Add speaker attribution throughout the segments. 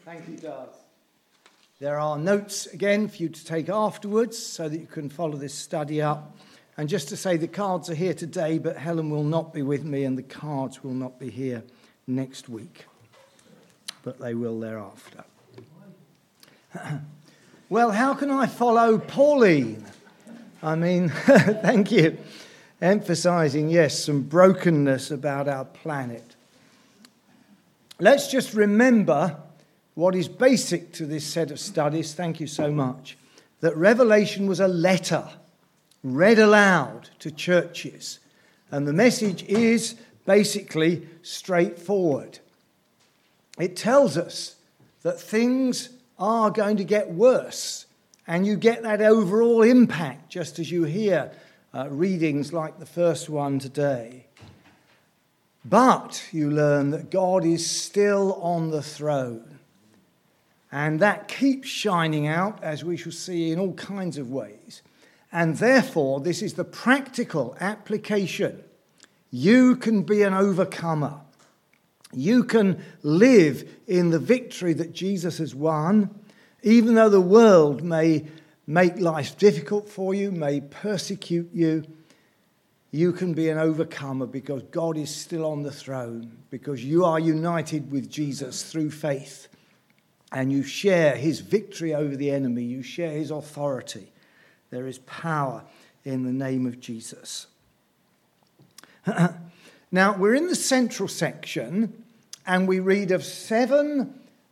Speaker 1: Thank you, Darth. There are notes again for you to take afterwards so that you can follow this study up. And just to say, the cards are here today, but Helen will not be with me and the cards will not be here next week. But they will thereafter. Well, how can I follow Pauline? I mean, thank you. Emphasising, yes, some brokenness about our planet. Let's just remember what is basic to this set of studies, thank you so much, that Revelation was a letter read aloud to churches. And the message is basically straightforward. It tells us that things are going to get worse, and you get that overall impact just as you hear readings like the first one today. But you learn that God is still on the throne. And that keeps shining out, as we shall see, in all kinds of ways. And therefore, this is the practical application. You can be an overcomer. You can live in the victory that Jesus has won, even though the world may make life difficult for you, may persecute you. You can be an overcomer because God is still on the throne, because you are united with Jesus through faith. And you share his victory over the enemy. You share his authority. There is power in the name of Jesus. Now, we're in the central section, and we read of 7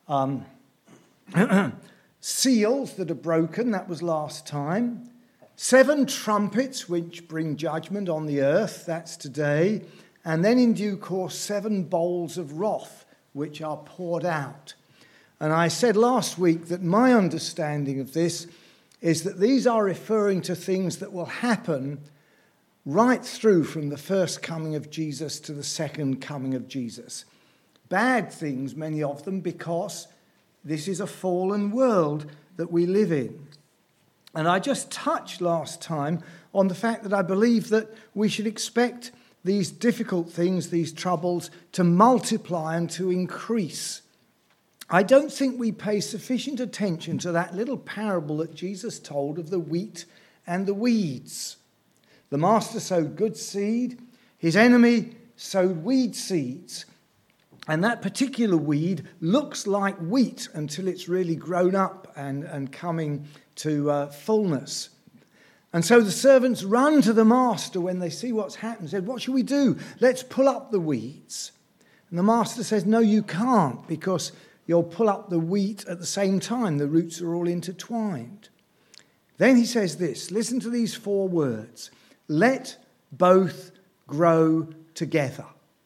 Speaker 1: seals that are broken. That was last time. 7 trumpets which bring judgment on the earth. That's today. And then in due course, 7 bowls of wrath which are poured out. And I said last week that my understanding of this is that these are referring to things that will happen right through from the first coming of Jesus to the second coming of Jesus. Bad things, many of them, because this is a fallen world that we live in. And I just touched last time on the fact that I believe that we should expect these difficult things, these troubles, to multiply and to increase. I don't think we pay sufficient attention to that little parable that Jesus told of the wheat and the weeds. The master sowed good seed, his enemy sowed weed seeds. And that particular weed looks like wheat until it's really grown up and coming to fullness. And so the servants run to the master when they see what's happened, said, "What should we do? Let's pull up the weeds." And the master says, "No, you can't, because you'll pull up the wheat at the same time. The roots are all intertwined." Then he says this, listen to these 4 words. "Let both grow together."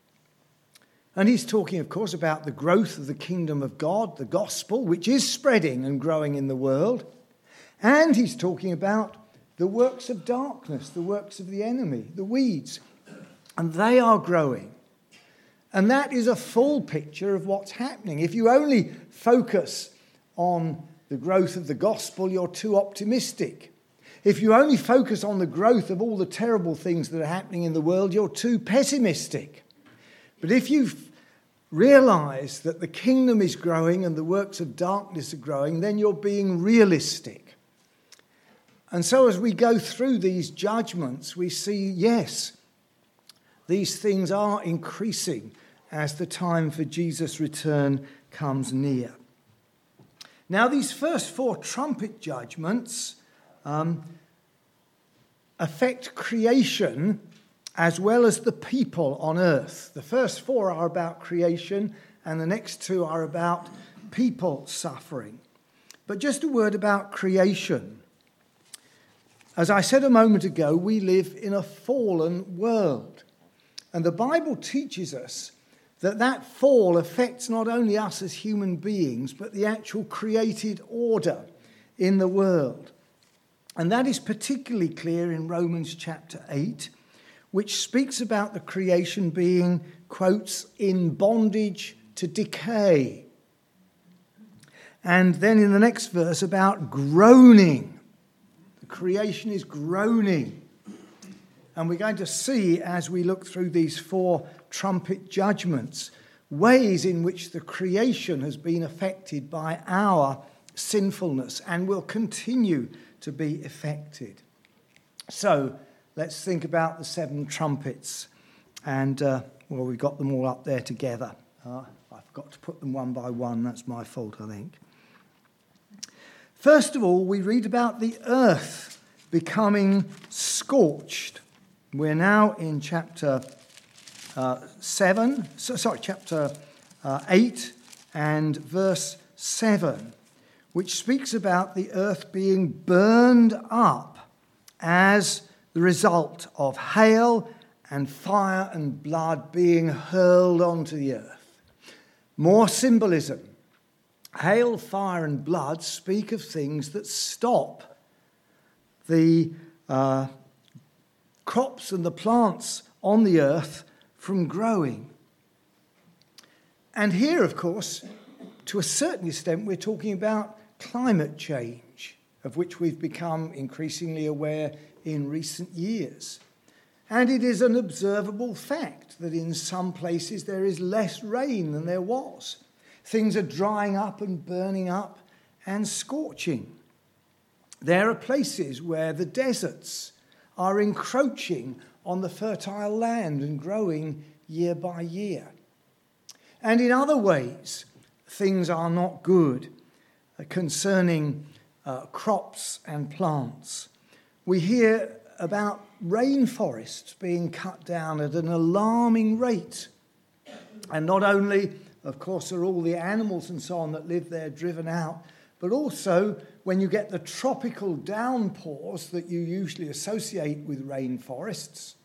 Speaker 1: And he's talking, of course, about the growth of the kingdom of God, the gospel, which is spreading and growing in the world. And he's talking about the works of darkness, the works of the enemy, the weeds. And they are growing. And that is a full picture of what's happening. If you only focus on the growth of the gospel, you're too optimistic. If you only focus on the growth of all the terrible things that are happening in the world, you're too pessimistic. But if you realise that the kingdom is growing and the works of darkness are growing, then you're being realistic. And so as we go through these judgments, we see, yes, these things are increasing as the time for Jesus' return comes near. Now, these first 4 trumpet judgments affect creation as well as the people on earth. The first 4 are about creation, and the next 2 are about people suffering. But just a word about creation. As I said a moment ago, we live in a fallen world. And the Bible teaches us that fall affects not only us as human beings, but the actual created order in the world. And that is particularly clear in Romans chapter 8, which speaks about the creation being, quotes, in bondage to decay. And then in the next verse about groaning. The creation is groaning. And we're going to see, as we look through these 4 trumpet judgments, ways in which the creation has been affected by our sinfulness and will continue to be affected. So let's think about the 7 trumpets. And, we've got them all up there together. I forgot to put them one by one. That's my fault, I think. First of all, we read about the earth becoming scorched. We're now in chapter 8 and verse 7, which speaks about the earth being burned up as the result of hail and fire and blood being hurled onto the earth. More symbolism. Hail, fire and blood speak of things that stop the crops and the plants on the earth from growing. And here, of course, to a certain extent, we're talking about climate change, of which we've become increasingly aware in recent years. And it is an observable fact that in some places there is less rain than there was. Things are drying up and burning up and scorching. There are places where the deserts are encroaching on the fertile land and growing year by year. And in other ways, things are not good concerning crops and plants. We hear about rainforests being cut down at an alarming rate. And not only, of course, are all the animals and so on that live there driven out, but also when you get the tropical downpours that you usually associate with rainforests,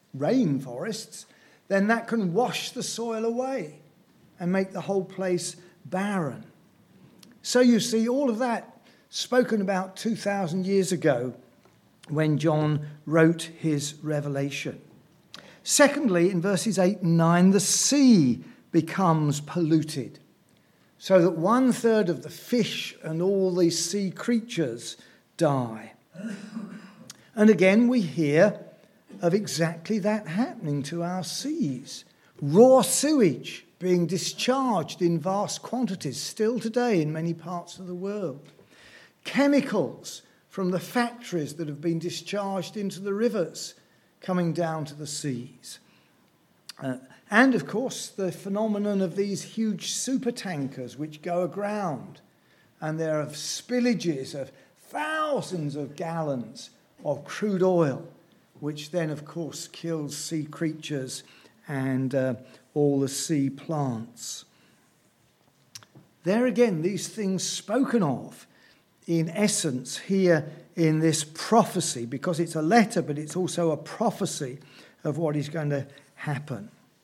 Speaker 1: then that can wash the soil away and make the whole place barren. So you see all of that spoken about 2,000 years ago when John wrote his Revelation. Secondly, in verses 8 and 9, the sea becomes polluted, so that 1/3 of the fish and all the sea creatures die. And again, we hear of exactly that happening to our seas. Raw sewage being discharged in vast quantities still today in many parts of the world. Chemicals from the factories that have been discharged into the rivers coming down to the seas. And, of course, the phenomenon of these huge supertankers which go aground. And there are spillages of thousands of gallons of crude oil, which then, of course, kills sea creatures and all the sea plants. There again, these things spoken of, in essence, here in this prophecy, because it's a letter, but it's also a prophecy of what is going to happen.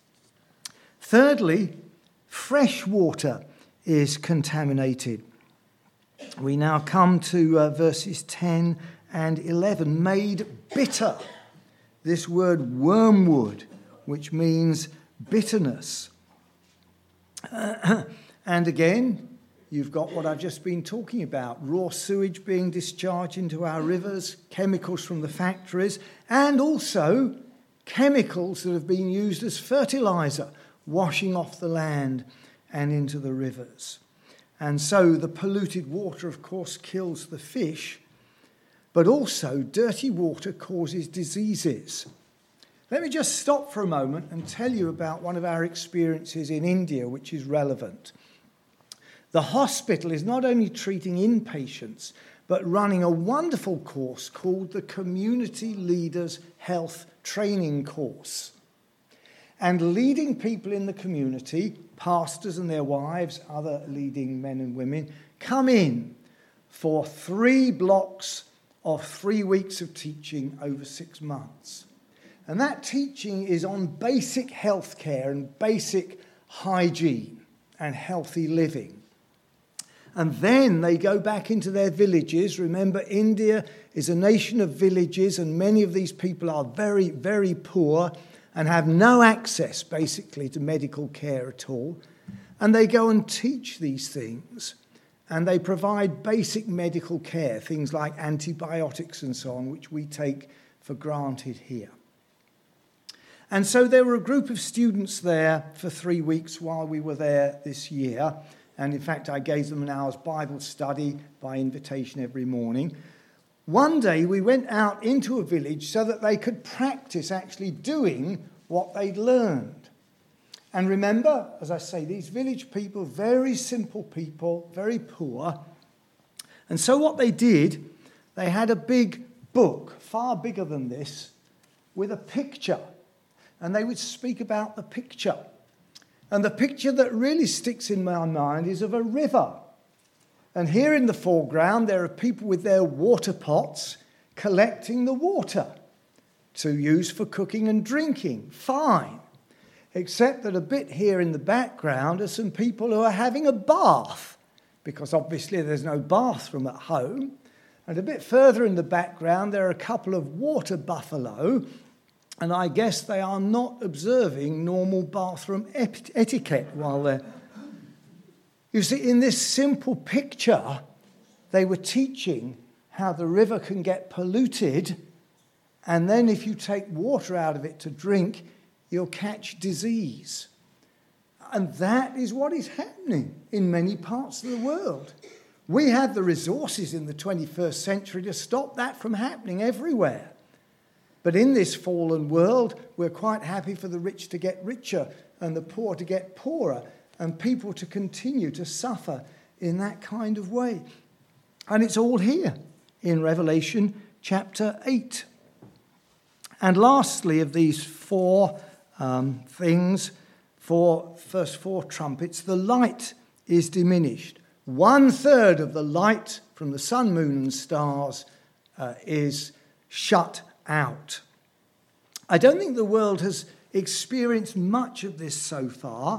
Speaker 1: Thirdly, fresh water is contaminated. We now come to verses 10 and 11, made bitter. This word wormwood, which means bitterness. And again, you've got what I've just been talking about, raw sewage being discharged into our rivers, chemicals from the factories, and also chemicals that have been used as fertilizer, washing off the land and into the rivers. And so the polluted water, of course, kills the fish, but also dirty water causes diseases. Let me just stop for a moment and tell you about one of our experiences in India, which is relevant. The hospital is not only treating inpatients, but running a wonderful course called the Community Leaders Health Training Course. And leading people in the community, pastors and their wives, other leading men and women, come in for 3 blocks of 3 weeks of teaching over 6 months. And that teaching is on basic health care and basic hygiene and healthy living. And then they go back into their villages. Remember, India is a nation of villages, and many of these people are very, very poor and have no access, basically, to medical care at all. And they go and teach these things. And they provide basic medical care, things like antibiotics and so on, which we take for granted here. And so there were a group of students there for 3 weeks while we were there this year. And in fact, I gave them an hour's Bible study by invitation every morning. One day we went out into a village so that they could practice actually doing what they'd learned. And remember, as I say, these village people, very simple people, very poor. And so what they did, they had a big book, far bigger than this, with a picture. And they would speak about the picture. And the picture that really sticks in my mind is of a river. And here in the foreground, there are people with their water pots collecting the water to use for cooking and drinking. Fine. Except that a bit here in the background are some people who are having a bath, because obviously there's no bathroom at home. And a bit further in the background, there are a couple of water buffalo, and I guess they are not observing normal bathroom etiquette while they're... You see, in this simple picture, they were teaching how the river can get polluted, and then if you take water out of it to drink, you'll catch disease. And that is what is happening in many parts of the world. We have the resources in the 21st century to stop that from happening everywhere. But in this fallen world, we're quite happy for the rich to get richer and the poor to get poorer and people to continue to suffer in that kind of way. And it's all here in Revelation chapter 8. And lastly, of these four things, first four trumpets, the light is diminished. 1/3 of the light from the sun, moon, and stars is shut out. I don't think the world has experienced much of this so far,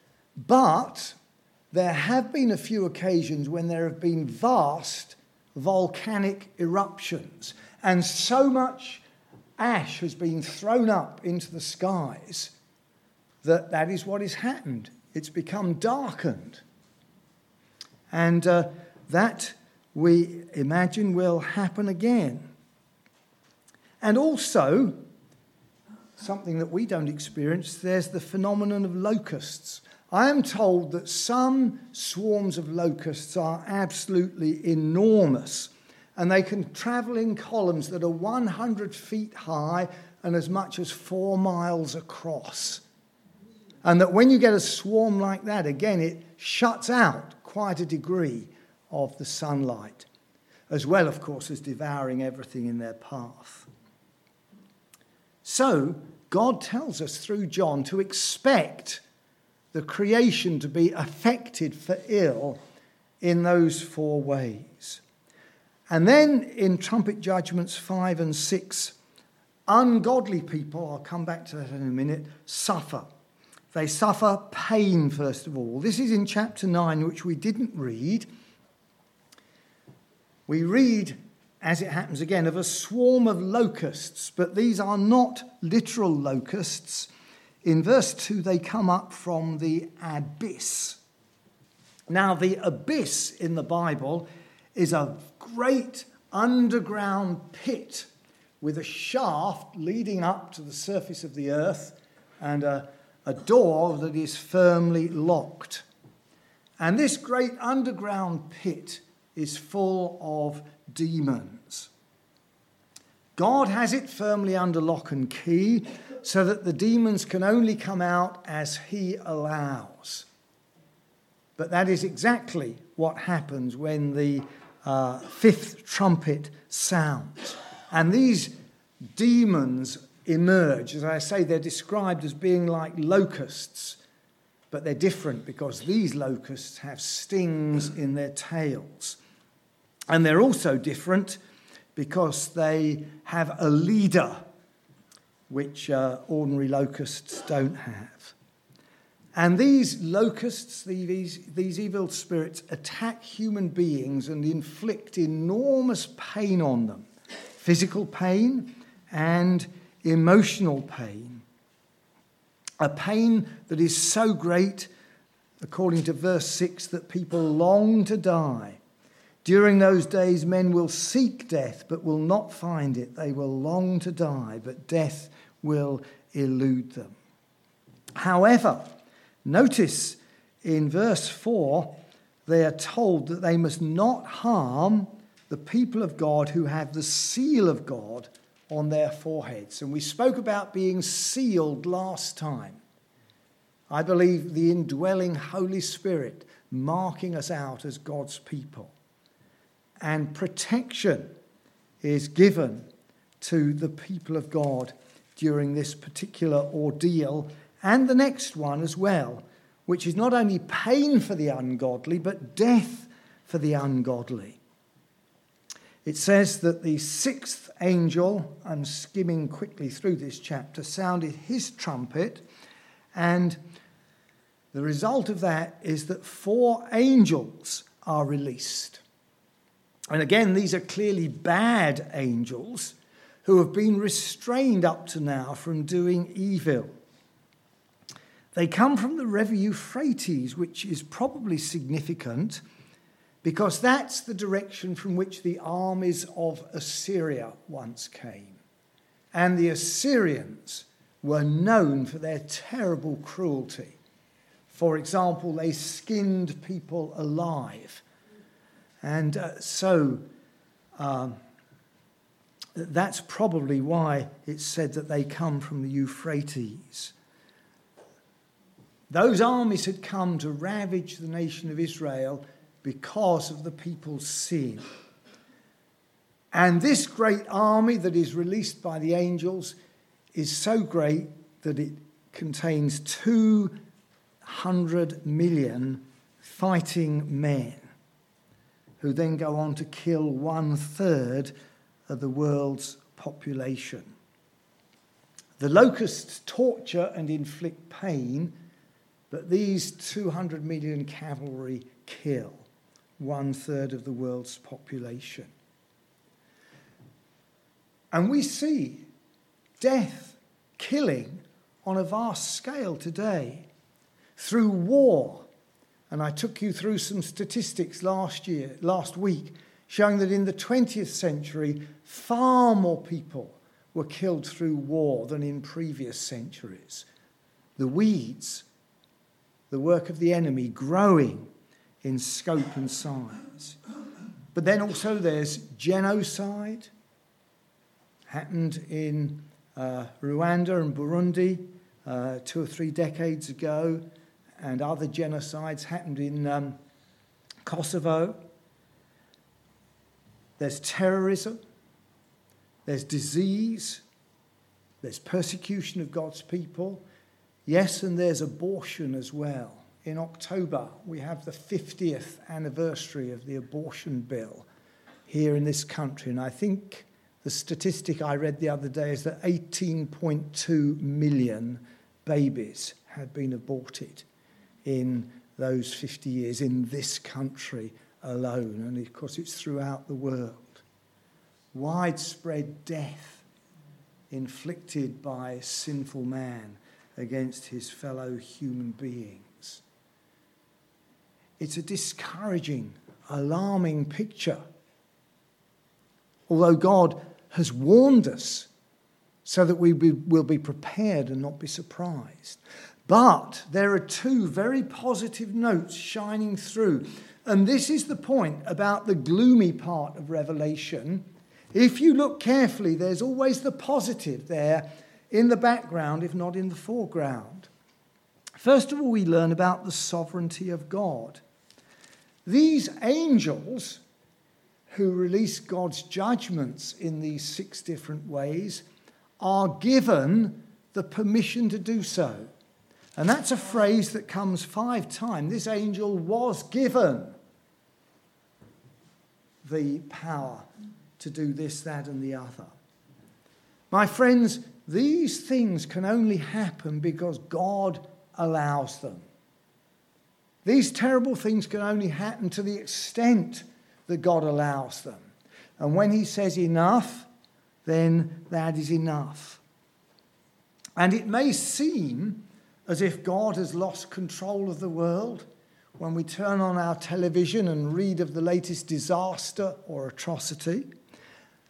Speaker 1: but there have been a few occasions when there have been vast volcanic eruptions, and so much ash has been thrown up into the skies that is what has happened. It's become darkened. And that, we imagine, will happen again. And also, something that we don't experience, there's the phenomenon of locusts. I am told that some swarms of locusts are absolutely enormous, and they can travel in columns that are 100 feet high and as much as 4 miles across. And that when you get a swarm like that, again, it shuts out quite a degree of the sunlight, as well, of course, as devouring everything in their path. So, God tells us through John to expect the creation to be affected for ill in those 4 ways. And then in trumpet judgments 5 and 6, ungodly people, I'll come back to that in a minute, suffer. They suffer pain, first of all. This is in chapter 9, which we didn't read. We read, as it happens again, of a swarm of locusts, but these are not literal locusts. In verse 2, they come up from the abyss. Now, the abyss in the Bible is a great underground pit with a shaft leading up to the surface of the earth and a door that is firmly locked. And this great underground pit is full of demons. God has it firmly under lock and key so that the demons can only come out as he allows. But that is exactly what happens when the 5th trumpet sounds. And these demons emerge. As I say, they're described as being like locusts, but they're different because these locusts have stings in their tails. And they're also different because they have a leader, which ordinary locusts don't have. And these locusts, these evil spirits, attack human beings and inflict enormous pain on them, physical pain and emotional pain. A pain that is so great, according to verse 6, that people long to die. During those days, men will seek death, but will not find it. They will long to die, but death will elude them. However, notice in verse 4, they are told that they must not harm the people of God who have the seal of God on their foreheads. And we spoke about being sealed last time. I believe the indwelling Holy Spirit marking us out as God's people. And protection is given to the people of God during this particular ordeal, and the next one as well, which is not only pain for the ungodly, but death for the ungodly. It says that the sixth angel, I'm skimming quickly through this chapter, sounded his trumpet, and the result of that is that 4 angels are released. And again, these are clearly bad angels who have been restrained up to now from doing evil. They come from the River Euphrates, which is probably significant because that's the direction from which the armies of Assyria once came. And the Assyrians were known for their terrible cruelty. For example, they skinned people alive. And that's probably why it's said that they come from the Euphrates. Those armies had come to ravage the nation of Israel because of the people's sin. And this great army that is released by the angels is so great that it contains 200 million fighting men who then go on to kill 1/3 of the world's population. The locusts torture and inflict pain, but these 200 million cavalry kill 1/3 of the world's population. And we see death, killing on a vast scale today through war. And I took you through some statistics last week, showing that in the 20th century, far more people were killed through war than in previous centuries. The weeds, the work of the enemy, growing in scope and size. But then also there's genocide, happened in Rwanda and Burundi 2 or 3 decades ago, and other genocides happened in Kosovo. There's terrorism, there's disease, there's persecution of God's people. Yes, and there's abortion as well. In October, we have the 50th anniversary of the abortion bill here in this country. And I think the statistic I read the other day is that 18.2 million babies had been aborted in those 50 years in this country alone. And of course, it's throughout the world. Widespread death inflicted by sinful man against his fellow human beings. It's a discouraging, alarming picture. Although God has warned us so that we will be prepared and not be surprised. But there are 2 very positive notes shining through. And this is the point about the gloomy part of Revelation. If you look carefully, there's always the positive there in the background, if not in the foreground. First of all, we learn about the sovereignty of God. These angels who release God's judgments in these 6 different ways are given the permission to do so. And that's a phrase that comes 5 times. This angel was given the power to do this, that, and the other. My friends, these things can only happen because God allows them. These terrible things can only happen to the extent that God allows them. And when he says enough, then that is enough. And it may seem as if God has lost control of the world when we turn on our television and read of the latest disaster or atrocity.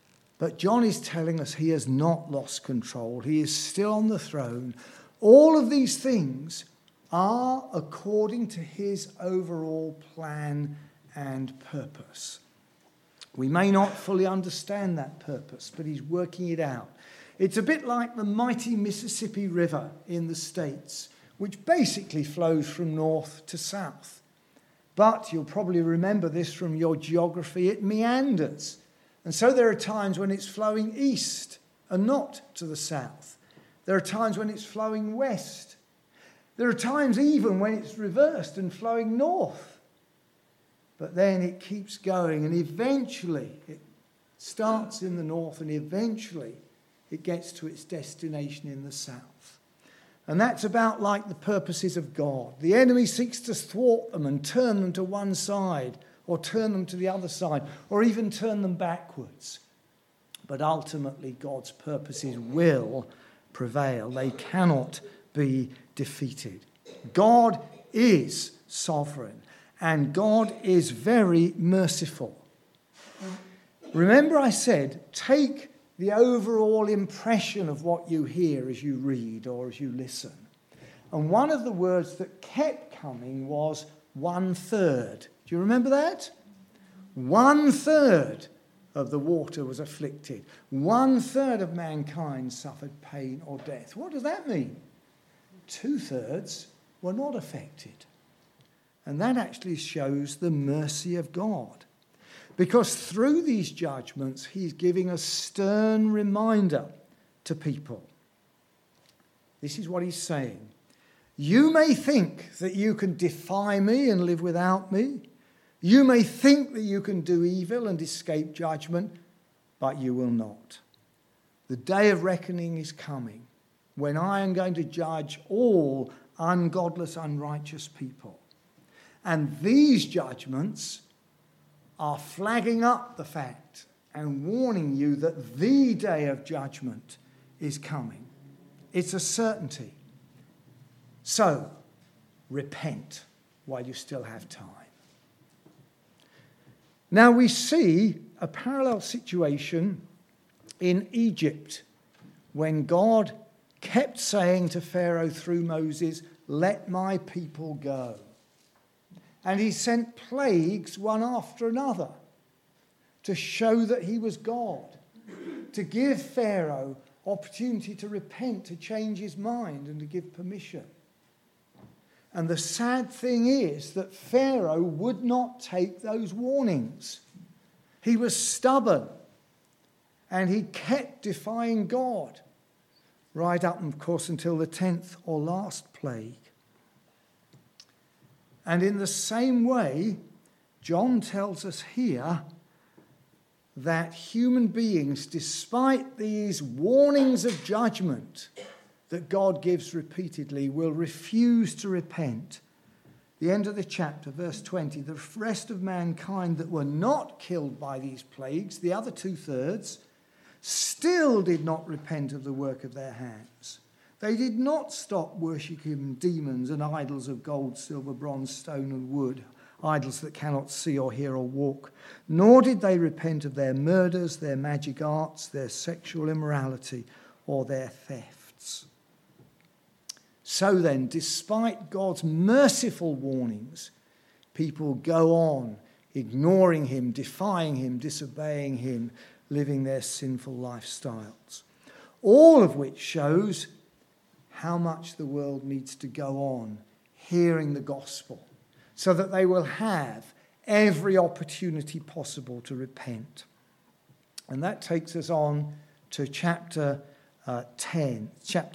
Speaker 1: But John is telling us he has not lost control. He is still on the throne. All of these things are according to his overall plan and purpose. We may not fully understand that purpose, but he's working it out. It's a bit like the mighty Mississippi River in the States, which basically flows from north to south. But you'll probably remember this from your geography, it meanders. And so there are times when it's flowing east and not to the south. There are times when it's flowing west. There are times even when it's reversed and flowing north. But then it keeps going, and eventually it starts in the north, and eventually it gets to its destination in the south. And that's about like the purposes of God. The enemy seeks to thwart them and turn them to one side, or turn them to the other side, or even turn them backwards. But ultimately, God's purposes will prevail. They cannot be defeated. God is sovereign, and God is very merciful. Remember I said, take the overall impression of what you hear as you read or as you listen. And one of the words that kept coming was 1/3. Do you remember that? 1/3 of the water was afflicted. 1/3 of mankind suffered pain or death. What does that mean? 2/3 were not affected. And that actually shows the mercy of God. Because through these judgments, he's giving a stern reminder to people. This is what he's saying. You may think that you can defy me and live without me. You may think that you can do evil and escape judgment, but you will not. The day of reckoning is coming, when I am going to judge all ungodless, unrighteous people. And these judgments are flagging up the fact and warning you that the day of judgment is coming. It's a certainty. So, repent while you still have time. Now we see a parallel situation in Egypt when God kept saying to Pharaoh through Moses, "Let my people go." And he sent plagues one after another to show that he was God, to give Pharaoh opportunity to repent, to change his mind, and to give permission. And the sad thing is that Pharaoh would not take those warnings. He was stubborn, and he kept defying God, right up, of course, until the 10th or last plague. And in the same way, John tells us here that human beings, despite these warnings of judgment that God gives repeatedly, will refuse to repent. The end of the chapter, verse 20, the rest of mankind that were not killed by these plagues, the other 2/3, still did not repent of the work of their hands. They did not stop worshipping demons and idols of gold, silver, bronze, stone, and wood, idols that cannot see or hear or walk, nor did they repent of their murders, their magic arts, their sexual immorality, or their thefts. So then, despite God's merciful warnings, people go on ignoring him, defying him, disobeying him, living their sinful lifestyles. All of which shows how much the world needs to go on hearing the gospel so that they will have every opportunity possible to repent. And that takes us on to chapter 10,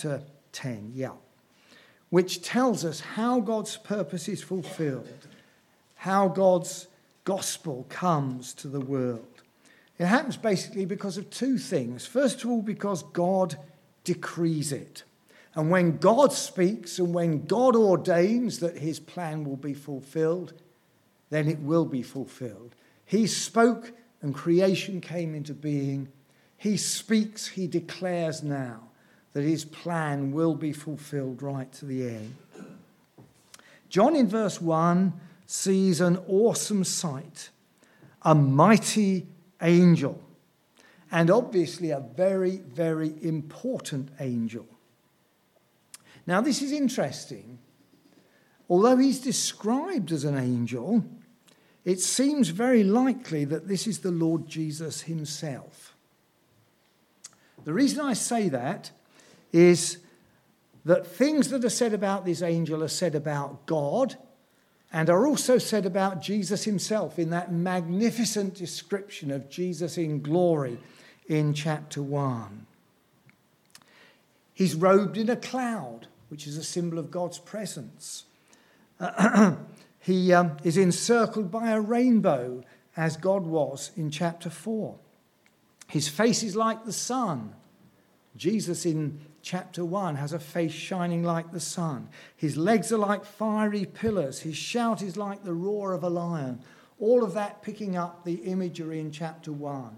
Speaker 1: which tells us how God's purpose is fulfilled, how God's gospel comes to the world. It happens basically because of two things. First of all, because God decrees it. And when God speaks and when God ordains that his plan will be fulfilled, then it will be fulfilled. He spoke and creation came into being. He speaks, he declares now that his plan will be fulfilled right to the end. John in verse 1 sees an awesome sight, a mighty angel. and obviously a very, very important angel. Now, this is interesting. Although he's described as an angel, it seems very likely that this is the Lord Jesus himself. The reason I say that is that things that are said about this angel are said about God and are also said about Jesus himself in that magnificent description of Jesus in glory in chapter 1. He's robed in a cloud, which is a symbol of God's presence. He is encircled by a rainbow, as God was in chapter 4. His face is like the sun. Jesus in chapter 1 has a face shining like the sun. His legs are like fiery pillars. His shout is like the roar of a lion. All of that picking up the imagery in chapter 1.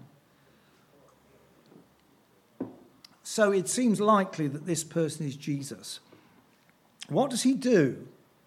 Speaker 1: So it seems likely that this person is Jesus. What does he do?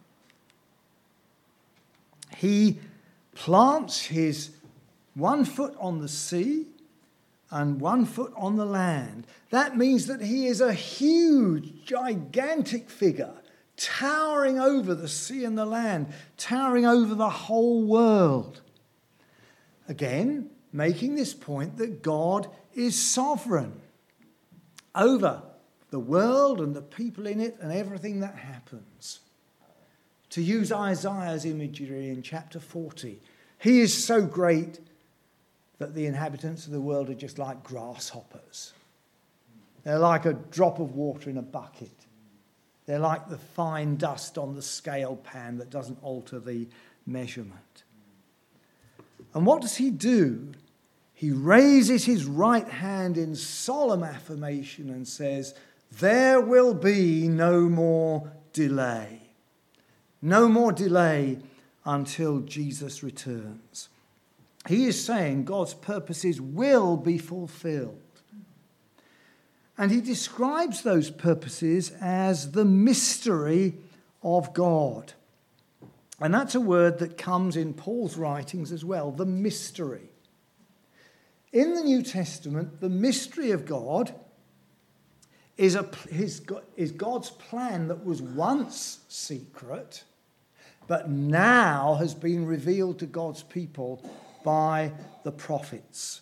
Speaker 1: He plants his 1 foot on the sea and 1 foot on the land. That means that he is a huge, gigantic figure, towering over the sea and the land, towering over the whole world. Again, making this point that God is sovereign over the world and the people in it and everything that happens. To use Isaiah's imagery in chapter 40, he is so great that the inhabitants of the world are just like grasshoppers. They're like a drop of water in a bucket. They're like the fine dust on the scale pan that doesn't alter the measurement. And what does he do? He raises his right hand in solemn affirmation and says, "There will be no more delay." No more delay until Jesus returns. He is saying God's purposes will be fulfilled. And he describes those purposes as the mystery of God. And that's a word that comes in Paul's writings as well, the mystery. In the New Testament, the mystery of God is God's plan that was once secret, but now has been revealed to God's people by the prophets.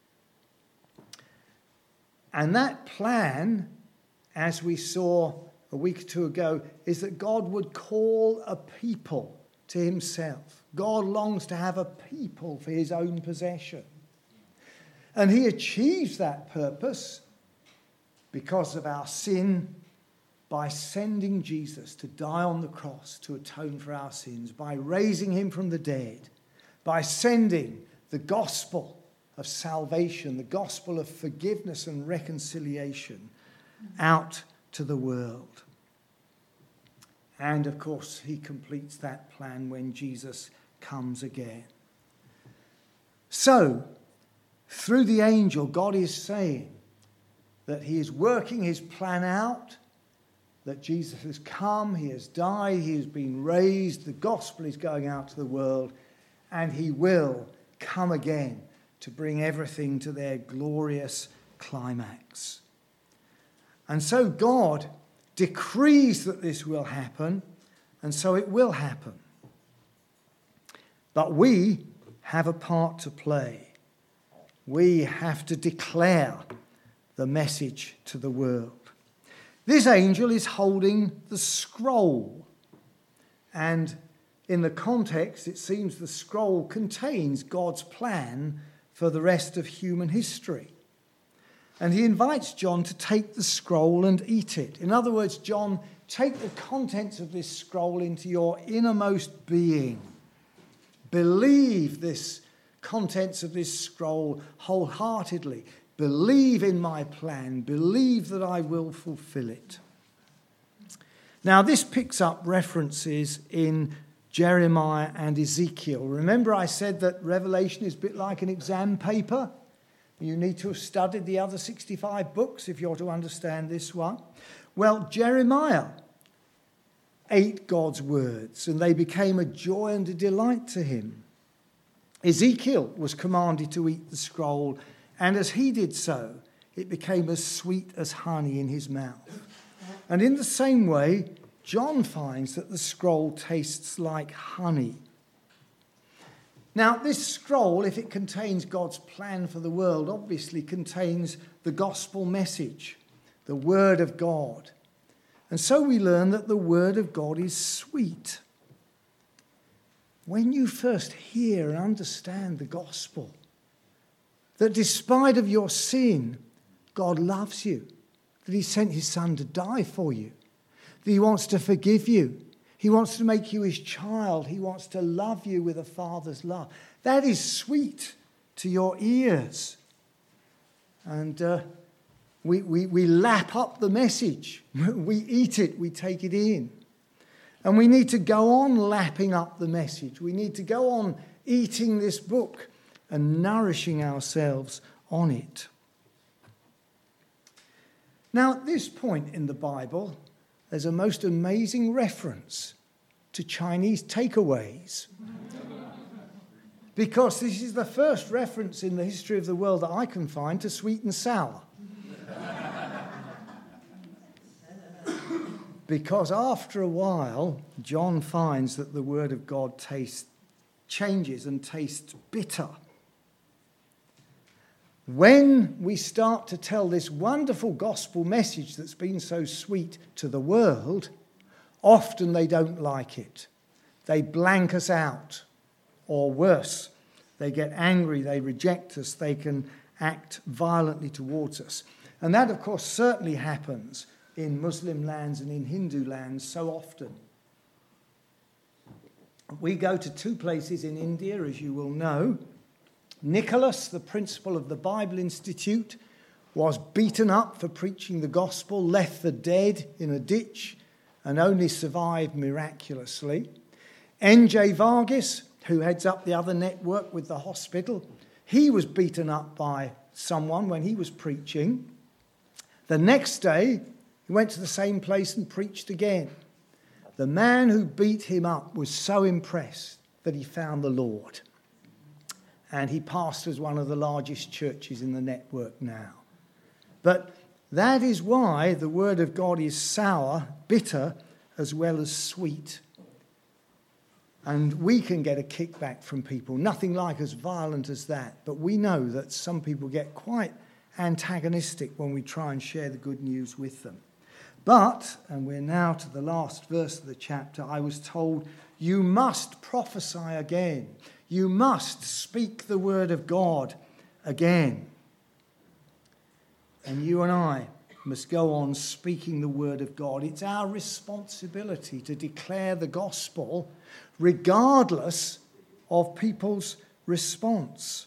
Speaker 1: And that plan, as we saw a week or two ago, is that God would call a people to himself. God longs to have a people for his own possession. And he achieves that purpose because of our sin by sending Jesus to die on the cross to atone for our sins, by raising him from the dead, by sending the gospel of salvation, the gospel of forgiveness and reconciliation out to the world. And of course, he completes that plan when Jesus comes again. So, through the angel, God is saying that he is working his plan out, that Jesus has come, he has died, he has been raised, the gospel is going out to the world, and he will come again to bring everything to their glorious climax. And so God decrees that this will happen, and so it will happen. But we have a part to play. We have to declare the message to the world. This angel is holding the scroll, and in the context, it seems the scroll contains God's plan for the rest of human history. And he invites John to take the scroll and eat it. In other words, John, take the contents of this scroll into your innermost being. Believe this contents of this scroll wholeheartedly. Believe in my plan. Believe that I will fulfill it. Now, this picks up references in Jeremiah and Ezekiel. Remember I said that Revelation is a bit like an exam paper? You need to have studied the other 65 books if you're to understand this one. Well, Jeremiah ate God's words, and they became a joy and a delight to him. Ezekiel was commanded to eat the scroll, And as he did so, it became as sweet as honey in his mouth. And in the same way, John finds that the scroll tastes like honey. Now, this scroll, if it contains God's plan for the world, obviously contains the gospel message, the word of God. And so we learn that the word of God is sweet. When you first hear and understand the gospel, that despite of your sin, God loves you, that he sent his son to die for you, that he wants to forgive you, he wants to make you his child, he wants to love you with a father's love. That is sweet to your ears. And we lap up the message, we eat it, we take it in. And we need to go on lapping up the message. We need to go on eating this book and nourishing ourselves on it. Now, at this point in the Bible, there's a most amazing reference to Chinese takeaways. Because this is the first reference in the history of the world that I can find to sweet and sour. Because after a while, John finds that the word of God changes and tastes bitter. When we start to tell this wonderful gospel message that's been so sweet to the world, often they don't like it. They blank us out. Or worse, they get angry, they reject us, they can act violently towards us. And that, of course, certainly happens in Muslim lands and in Hindu lands so often. We go to two places in India, as you will know. Nicholas, the principal of the Bible Institute, was beaten up for preaching the gospel, left for dead in a ditch, and only survived miraculously. N.J. Varghese, who heads up the other network with the hospital, he was beaten up by someone when he was preaching. The next day, he went to the same place and preached again. The man who beat him up was so impressed that he found the Lord. And he pastors one of the largest churches in the network now. But that is why the word of God is sour, bitter, as well as sweet. And we can get a kickback from people, nothing like as violent as that. But we know that some people get quite antagonistic when we try and share the good news with them. But, and we're now to the last verse of the chapter, I was told, you must prophesy again. You must speak the word of God again. And you and I must go on speaking the word of God. It's our responsibility to declare the gospel regardless of people's response.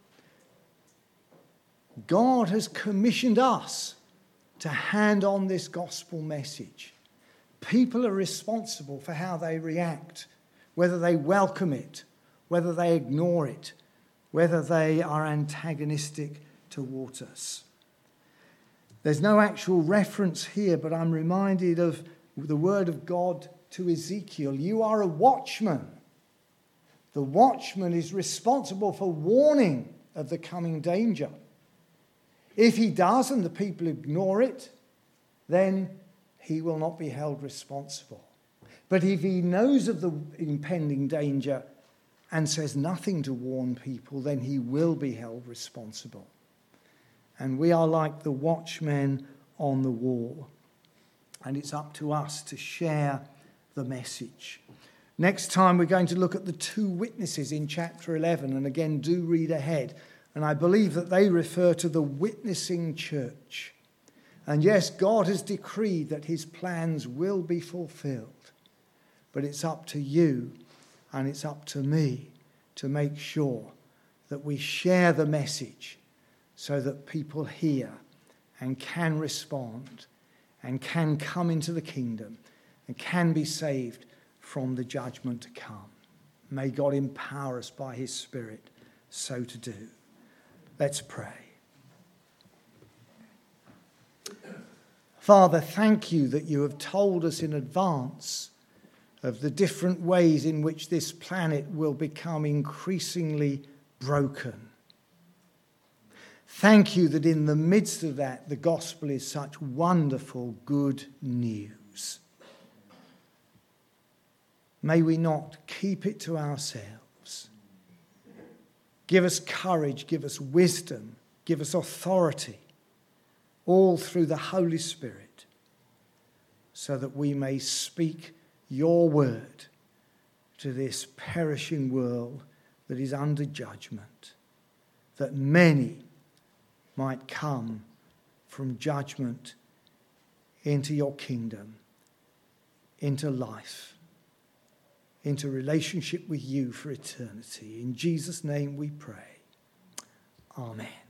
Speaker 1: God has commissioned us to hand on this gospel message. People are responsible for how they react, whether they welcome it, whether they ignore it, whether they are antagonistic towards us. There's no actual reference here, but I'm reminded of the word of God to Ezekiel. You are a watchman. The watchman is responsible for warning of the coming danger. If he does and the people ignore it, then he will not be held responsible. But if he knows of the impending danger and says nothing to warn people, then he will be held responsible. And we are like the watchmen on the wall. And it's up to us to share the message. Next time we're going to look at the two witnesses in chapter 11. And again, do read ahead. And I believe that they refer to the witnessing church. And yes, God has decreed that his plans will be fulfilled. But it's up to you and it's up to me to make sure that we share the message so that people hear and can respond and can come into the kingdom and can be saved from the judgment to come. May God empower us by his Spirit so to do. Let's pray. Father, thank you that you have told us in advance of the different ways in which this planet will become increasingly broken. Thank you that in the midst of that, the gospel is such wonderful good news. May we not keep it to ourselves. Give us courage, give us wisdom, give us authority, all through the Holy Spirit, so that we may speak your word to this perishing world that is under judgment, that many might come from judgment into your kingdom, into life, into relationship with you for eternity. In Jesus' name we pray. Amen.